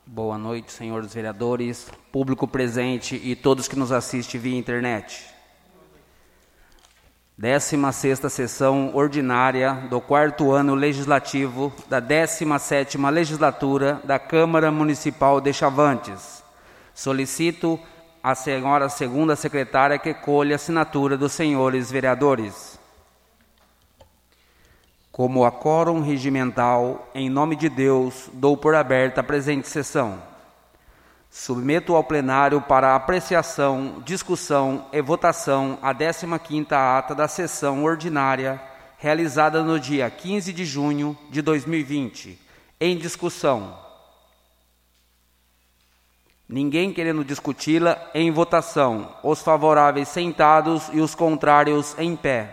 Boa noite, senhores vereadores, público presente e todos que nos assistem via internet. 16ª sessão ordinária do 4º ano legislativo da 17ª legislatura da Câmara Municipal de Chavantes. Solicito a senhora segunda secretária que colha a assinatura dos senhores vereadores. Como a quórum regimental, em nome de Deus, dou por aberta a presente sessão. Submeto ao plenário para apreciação, discussão e votação a 15ª ata da sessão ordinária, realizada no dia 15 de junho de 2020. Em discussão. Ninguém querendo discuti-la, em votação. Os favoráveis sentados e os contrários em pé.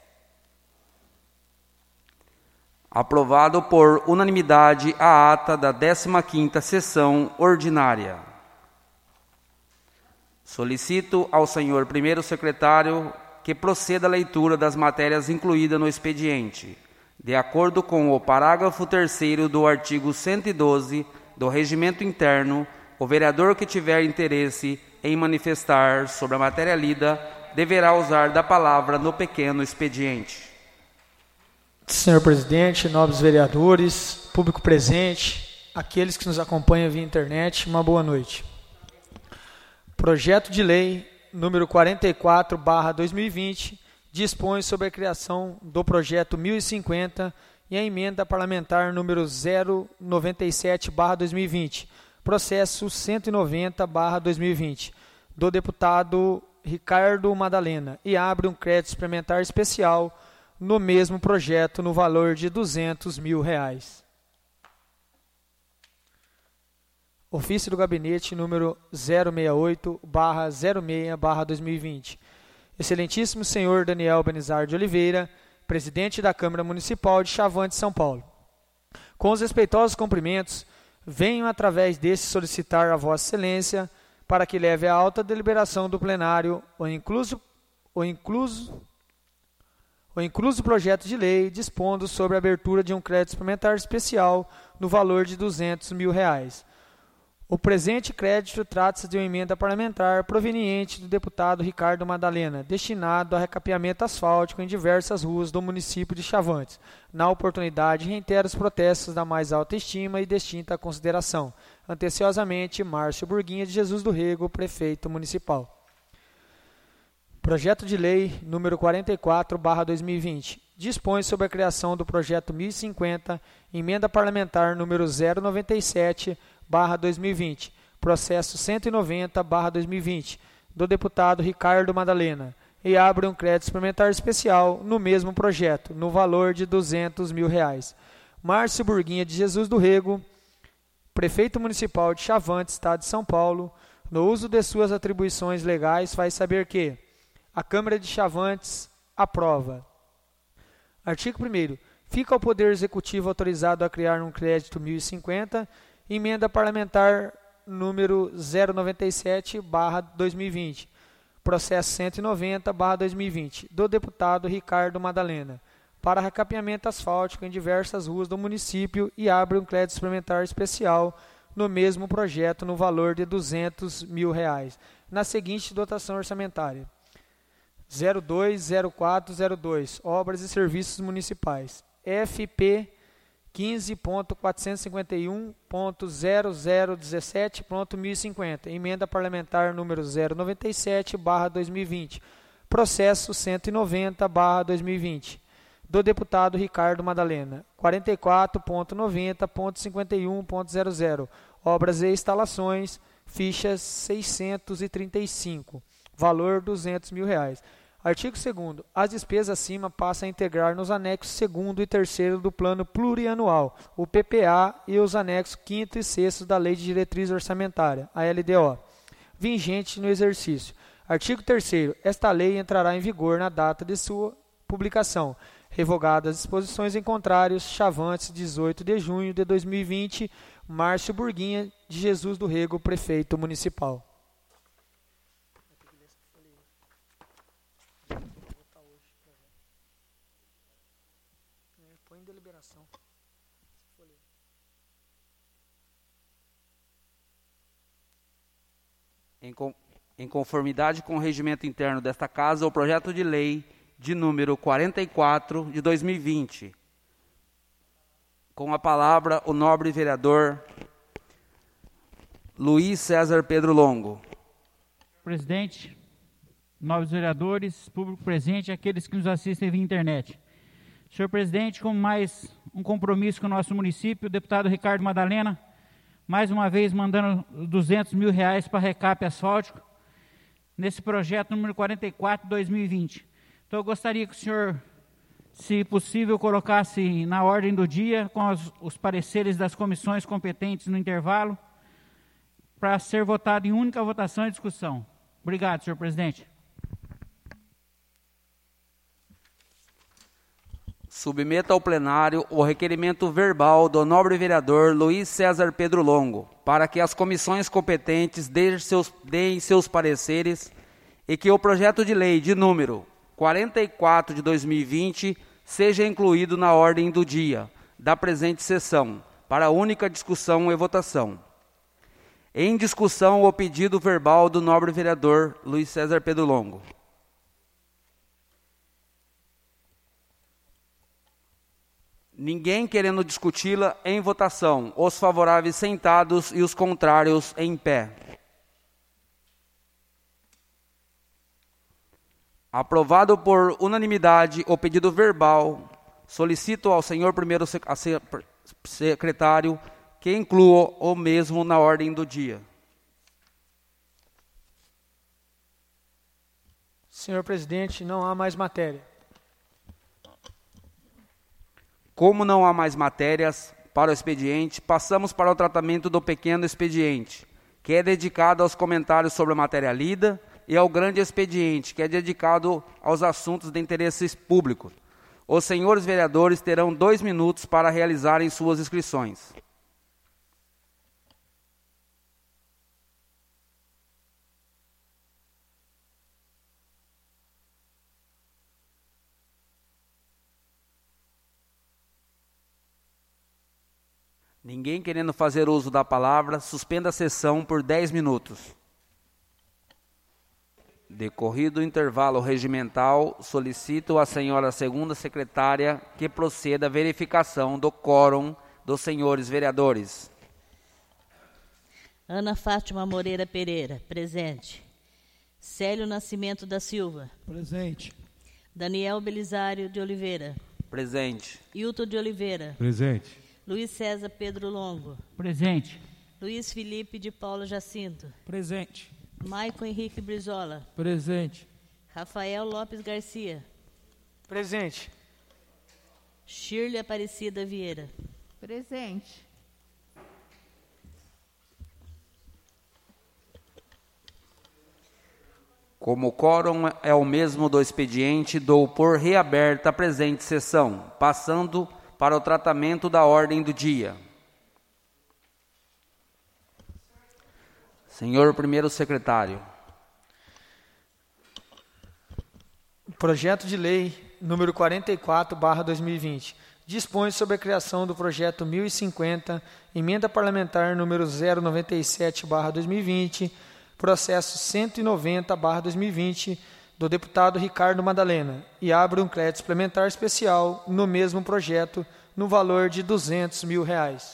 Aprovado por unanimidade a ata da 15ª sessão ordinária. Solicito ao senhor primeiro secretário que proceda à leitura das matérias incluídas no expediente, de acordo com o parágrafo 3º do artigo 112 do Regimento Interno. O vereador que tiver interesse em manifestar sobre a matéria lida deverá usar da palavra no pequeno expediente. Senhor presidente, nobres vereadores, público presente, aqueles que nos acompanham via internet, uma boa noite. Projeto de lei número 44/2020 dispõe sobre a criação do projeto 1050 e a emenda parlamentar número 097/2020, processo 190/2020, do deputado Ricardo Madalena, e abre um crédito suplementar especial no mesmo projeto no valor de R$200 mil. Ofício do Gabinete número 068/06/2020. Excelentíssimo senhor Daniel Benizar de Oliveira, presidente da Câmara Municipal de Chavantes, São Paulo. Com os respeitosos cumprimentos, venho através deste solicitar a Vossa Excelência para que leve à alta deliberação do plenário o incluso projeto de lei dispondo sobre a abertura de um crédito suplementar especial no valor de R$200 mil. O presente crédito trata-se de uma emenda parlamentar proveniente do deputado Ricardo Madalena, destinado a recapeamento asfáltico em diversas ruas do município de Chavantes. Na oportunidade, reitero os protestos da mais alta estima e distinta consideração. Atenciosamente, Márcio Burguinha de Jesus do Rego, prefeito municipal. Projeto de lei número 44/2020 dispõe sobre a criação do projeto 1050, emenda parlamentar número 097/2020, processo 190/2020, do deputado Ricardo Madalena, e abre um crédito suplementar especial no mesmo projeto, no valor de R$200 mil. Márcio Burguinha de Jesus do Rego, prefeito municipal de Chavantes, Estado de São Paulo, no uso de suas atribuições legais, faz saber que a Câmara de Chavantes aprova. Artigo 1º. Fica ao Poder Executivo autorizado a criar um crédito 1050, emenda parlamentar número 097/2020, processo 190/2020, do deputado Ricardo Madalena, para recapeamento asfáltico em diversas ruas do município, e abre um crédito suplementar especial no mesmo projeto no valor de R$200 mil, na seguinte dotação orçamentária: 020402, Obras e Serviços Municipais, FP 15.451.0017.1050, emenda parlamentar número 097/2020, processo 190/2020, do deputado Ricardo Madalena, 44.90.51.00, Obras e Instalações, fichas 635, valor R$200 mil. Artigo 2º. As despesas acima passam a integrar nos anexos 2º e 3º do Plano Plurianual, o PPA, e os anexos 5º e 6º da Lei de Diretriz Orçamentária, a LDO, vigente no exercício. Artigo 3º. Esta lei entrará em vigor na data de sua publicação. Revogadas as disposições em contrários, Chavantes, 18 de junho de 2020, Márcio Burguinha de Jesus do Rego, prefeito municipal. Põe em deliberação. Em conformidade com o regimento interno desta Casa, o projeto de lei de número 44 de 2020. Com a palavra, o nobre vereador Luiz César Pedro Longo. Presidente, nobres vereadores, público presente e aqueles que nos assistem via internet. Senhor presidente, com mais um compromisso com o nosso município, o deputado Ricardo Madalena, mais uma vez mandando R$200 mil para recape asfáltico, nesse projeto número 44 de 2020. Então eu gostaria que o senhor, se possível, colocasse na ordem do dia, com os pareceres das comissões competentes no intervalo, para ser votado em única votação e discussão. Obrigado, senhor presidente. Submeta ao plenário o requerimento verbal do nobre vereador Luiz César Pedro Longo, para que as comissões competentes deem seus pareceres e que o projeto de lei de número 44 de 2020 seja incluído na ordem do dia da presente sessão, para única discussão e votação. Em discussão, o pedido verbal do nobre vereador Luiz César Pedro Longo. Ninguém querendo discuti-la, em votação. Os favoráveis sentados e os contrários em pé. Aprovado por unanimidade o pedido verbal, solicito ao senhor primeiro secretário que inclua o mesmo na ordem do dia. Senhor presidente, não há mais matéria. Como não há mais matérias para o expediente, passamos para o tratamento do pequeno expediente, que é dedicado aos comentários sobre a matéria lida, e ao grande expediente, que é dedicado aos assuntos de interesse público. Os senhores vereadores terão 2 minutos para realizarem suas inscrições. Ninguém querendo fazer uso da palavra, suspenda a sessão por 10 minutos. Decorrido o intervalo regimental, solicito à senhora segunda secretária que proceda à verificação do quórum dos senhores vereadores. Ana Fátima Moreira Pereira, presente. Célio Nascimento da Silva. Presente. Daniel Belisário de Oliveira. Presente. Hilton de Oliveira. Presente. Luiz César Pedro Longo. Presente. Luiz Felipe de Paulo Jacinto. Presente. Maicon Henrique Brizola. Presente. Rafael Lopes Garcia. Presente. Shirley Aparecida Vieira. Presente. Como o quórum é o mesmo do expediente, dou por reaberta a presente sessão, passando para o tratamento da ordem do dia. Senhor primeiro secretário. Projeto de Lei número 44/2020 dispõe sobre a criação do projeto 1050, emenda parlamentar número 097/2020, processo 190/2020 do deputado Ricardo Madalena, e abre um crédito suplementar especial no mesmo projeto no valor de R$200 mil.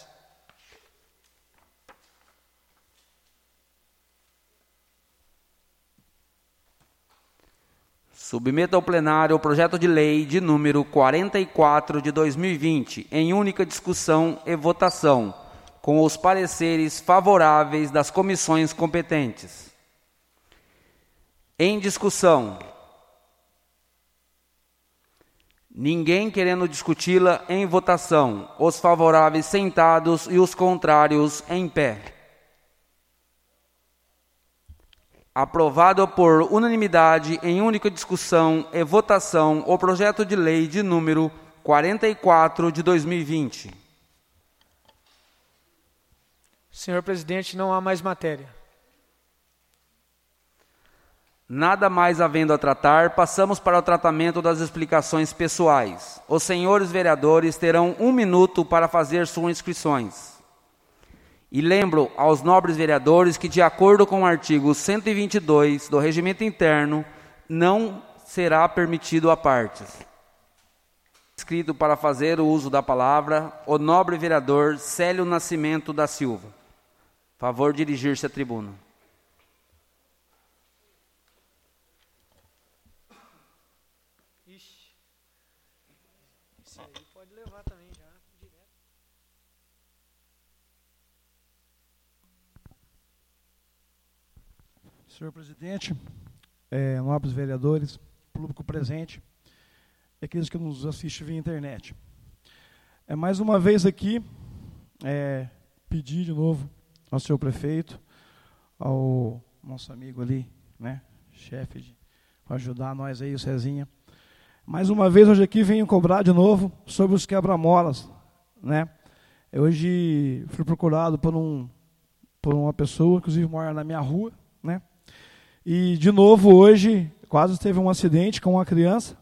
Submeta ao plenário o projeto de lei de número 44 de 2020, em única discussão e votação, com os pareceres favoráveis das comissões competentes. Em discussão. Ninguém querendo discuti-la, em votação. Os favoráveis sentados e os contrários em pé. Aprovado por unanimidade em única discussão e votação o projeto de lei de número 44 de 2020. Senhor presidente, não há mais matéria. Nada mais havendo a tratar, passamos para o tratamento das explicações pessoais. Os senhores vereadores terão 1 minuto para fazer suas inscrições. E lembro aos nobres vereadores que, de acordo com o artigo 122 do Regimento Interno, não será permitido a partes. Inscrito para fazer o uso da palavra, o nobre vereador Célio Nascimento da Silva. Favor dirigir-se à tribuna. Isso aí pode levar também já, direto. Senhor presidente, nobres vereadores, público presente, e aqueles que nos assistem via internet. Mais uma vez aqui, pedir de novo ao senhor prefeito, ao nosso amigo ali, né, chefe, para ajudar nós aí, o Cezinha. Mais uma vez, hoje aqui venho cobrar de novo sobre os quebra-molas, né. Hoje fui procurado por uma pessoa, inclusive mora na minha rua, né. E, de novo, hoje, quase teve um acidente com uma criança.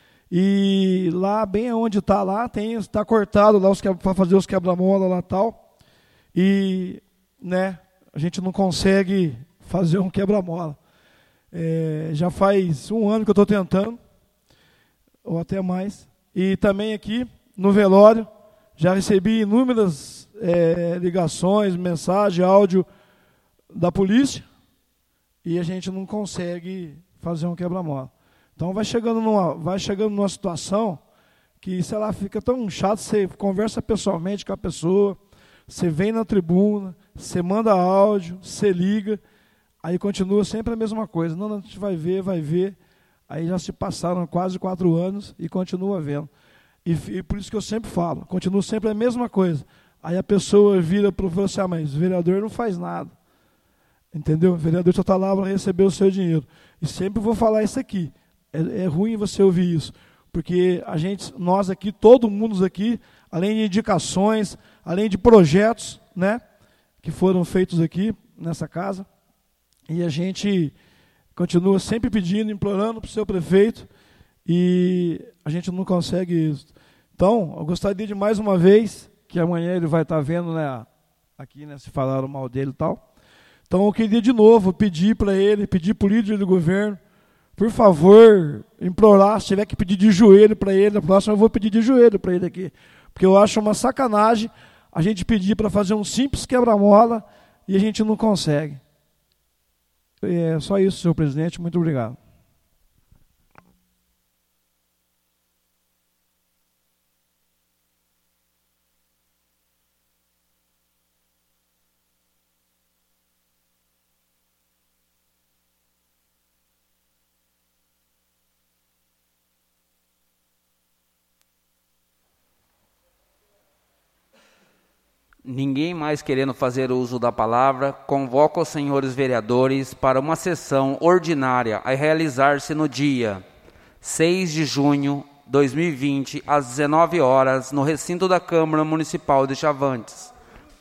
E lá, bem onde está lá, está cortado lá para fazer os quebra-mola lá e tal. E, né, a gente não consegue fazer um quebra-mola. Já faz um ano que eu estou tentando, ou até mais. E também aqui, no velório, já recebi inúmeras ligações, mensagem, áudio da polícia. E a gente não consegue fazer um quebra-mola. Então vai chegando numa situação que, sei lá, fica tão chato, você conversa pessoalmente com a pessoa, você vem na tribuna, você manda áudio, você liga, aí continua sempre a mesma coisa. Não, a gente vai ver, aí já se passaram quase 4 anos e continua vendo. E por isso que eu sempre falo, continua sempre a mesma coisa. Aí a pessoa vira para o professor assim, mas o vereador não faz nada. Entendeu? O vereador só está lá para receber o seu dinheiro. E sempre vou falar isso aqui. É ruim você ouvir isso. Porque nós aqui, todo mundo aqui, além de indicações, além de projetos, né, que foram feitos aqui nessa casa, e a gente continua sempre pedindo, implorando para o seu prefeito, e a gente não consegue isso. Então, eu gostaria de mais uma vez, que amanhã ele vai estar vendo, né, aqui, né, se falaram mal dele e tal. Então, eu queria de novo pedir para ele, pedir para o líder do governo, por favor, implorar, se tiver que pedir de joelho para ele, na próxima eu vou pedir de joelho para ele aqui. Porque eu acho uma sacanagem a gente pedir para fazer um simples quebra-mola e a gente não consegue. É só isso, senhor presidente. Muito obrigado. Ninguém mais querendo fazer uso da palavra, convoco os senhores vereadores para uma sessão ordinária a realizar-se no dia 6 de junho de 2020, às 19 horas, no recinto da Câmara Municipal de Chavantes.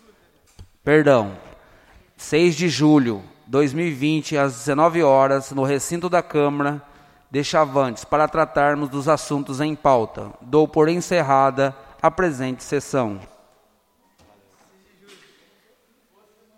6 de julho de 2020, às 19 horas, no recinto da Câmara de Chavantes, para tratarmos dos assuntos em pauta. Dou por encerrada a presente sessão.